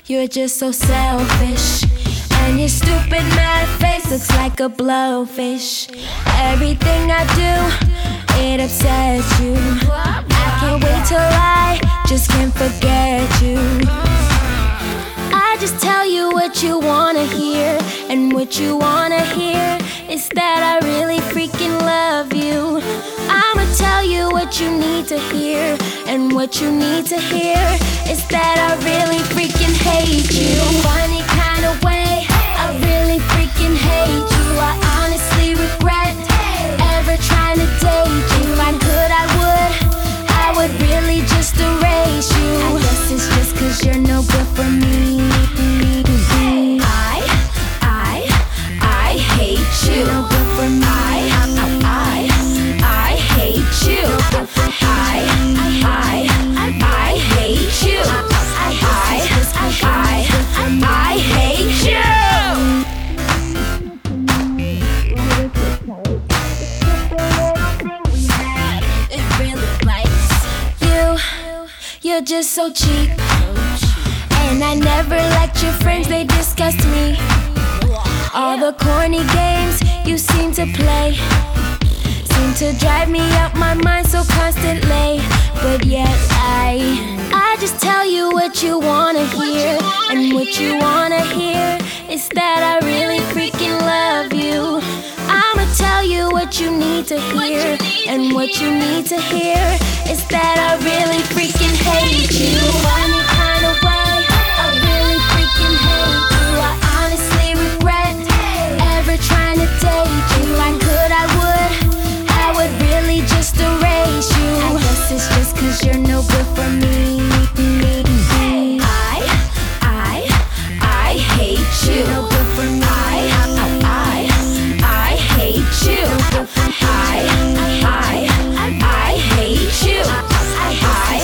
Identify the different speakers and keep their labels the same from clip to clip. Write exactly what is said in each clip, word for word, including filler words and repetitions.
Speaker 1: You're just so selfish, and your stupid mad face looks like a blowfish. Everything I do, it upsets you. I can't wait till I just can't forget you. I just tell you what you wanna hear, and what you wanna hear is that I really freaking love you. I'ma tell you what you need to hear, and what you need to hear is that I really freaking hate you. Funny kind of way, I really freaking hate you. I honestly regret ever trying to date you. If I could, I would, I would really just erase you. I guess it's just cause you're no good for me. I, I, I hate you. No good for me. I, I, I hate you. I, I, I hate you. I, I, I hate you. It really bites. You, you're just so cheap. And I never liked your friends, they disgust me. All the corny games you seem to play seem to drive me out my mind so constantly. But yet I, I just tell you what you wanna hear, and what you wanna hear is that I really freaking love you. I'ma tell you what you need to hear, and what you need to hear is that I really freaking hate you. Funny kind of way, I really freaking hate you. I honestly regret ever trying to date you. If I could, I would, I would really just erase you. I guess it's just cause you're no good for me. I, I, I hate you. No good for me. I, I, I hate you. I, I, I hate you. I, I,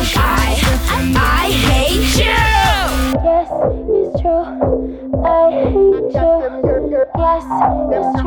Speaker 1: I hate you. Yes, it's true. I hate you. Yes, it's true.